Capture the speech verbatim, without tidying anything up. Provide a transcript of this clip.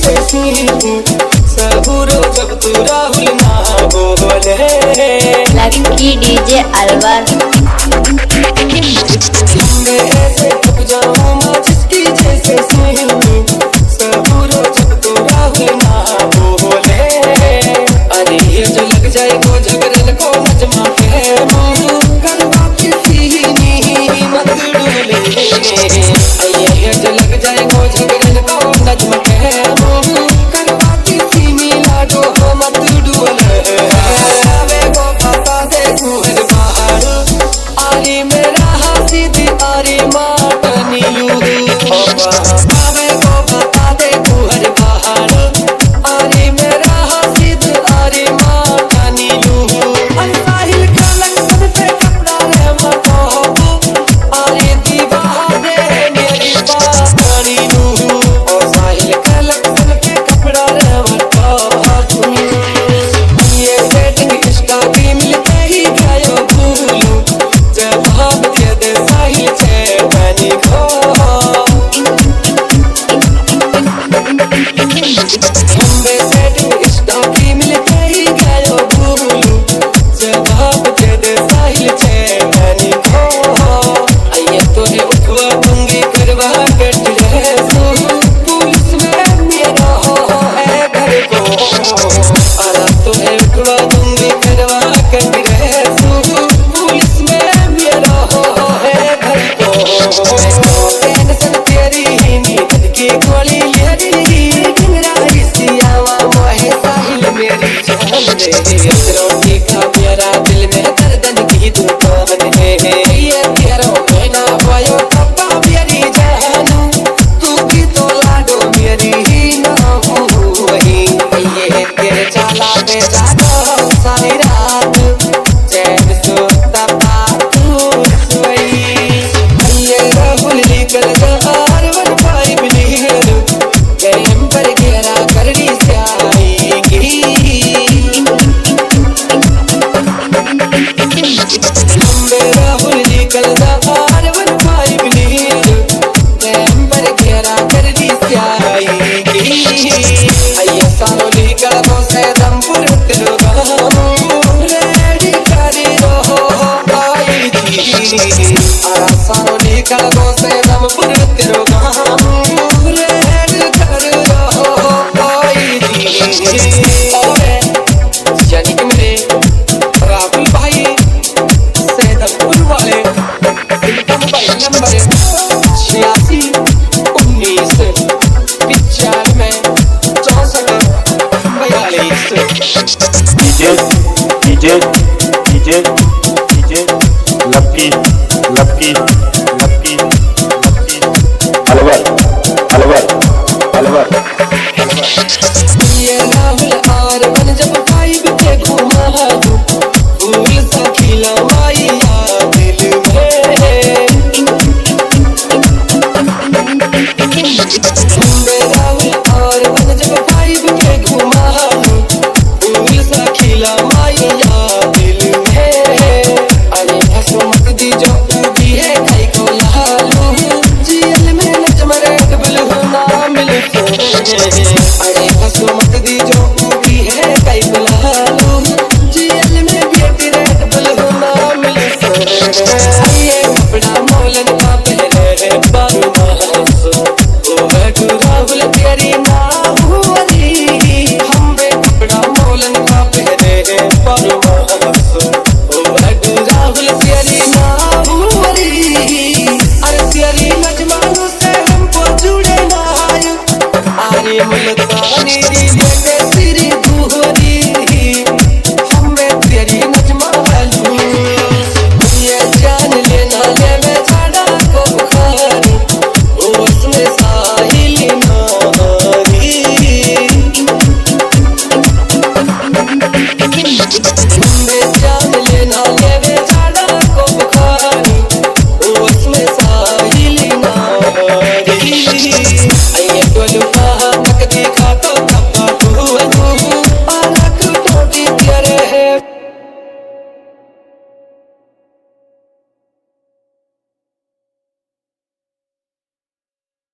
जैसे सीनू सबूरो जब तू राहुल ना बोले लकी डीजे अलवर लंबे ऐसे थक जाऊं मैं जिसकी जैसे सीनू सबूरो जब तू राहुल ना बोले अरे ये जो लग जाए वो झगड़न को नजमा के करवा के सीनी मत डोले ये जो लग जाए वो झगड़न को नजमा के करवा के सीनी लाडो मत डोले आवे को पता दे कुहर बाहर आरी मेरा हसीद आरी माटनी आवे को पता दे कुहर बाहर आरी मेरा हसीद आरी माटनी साहिल खलक सब पे कपड़ा रे मको आरी दीवाने मेरी पानी ओ साहिल खलक सब पे कपड़ा रे मको ये सेटिंग इसका भी मिलते ही गयो भूलू जब हम दे दे साहिल छे बनी को लंबे सेटिंग इसका भी मिलते ही गयो भूलू जब हम दे दे साहिल छे बनी को आइए तो है उठवा दूंगी करवा कट रहे सो पुलिस में मेरा हो है घर को आरा तो है उठवा दूंगी करवा कट रहे सो पुलिस में मेरा हो है घर को टेंशन तेरी नींद की गोली लेरी गिंगरा सियावा मोहे साहिल मेरी जान रे रोटी का मेरा दिल में दर्दन की दुकान है ये तेरा महीना भयो पप्पा मेरी जानू तू भी तो लाडो मेरी ही ना हुई ये तेरे चाला पे जागो सारी रात चैन सोता तू सोई ये राहुल निकल जा R one five lead game पर घेरा करनी से आएगी लंबे राहुल निकल जा R one five lead game पर घेरा करनी से आएगी आइए सारो निकल गो से दमपुर तेरो गानो रेडी करी रहो आई जी आरा सारो निकल गो से दमपुर तेरो गानो रेडी कर रहो आई जी ओए यानी कि मेरे राहुल भाई सैदपुर वाले इनका मोबाइल नंबर छियासी उन्नीस पिचानवे चौसठ बयालीस DJ DJ DJ DJ lucky lucky lucky lucky Alwar Alwar Alwar ये राहुल आर बन जब फाइव के घुमा दूं फूल सा खिला माया दिल में राहुल आर बन जब फाइव के घुमा दूं फूल सा खिला माया दिल में अरे हंसो मत दी जो भी है खाई को लालू जेल में नचमरे डबल होना मिल अरे हंसो मत दी जो भी है कई बुलालू जेल में बेटी रेड बल होना मिले ये कपड़ा मोलन का पहले बारू मास ओ है राहुल तेरी ना हुई हम बे कपड़ा मोलन का पहले बारू मास ओ है राहुल तेरी ना हुई अरे तेरी नजमानों से हमको जुड़े ना आए आरे मुल्तानी दी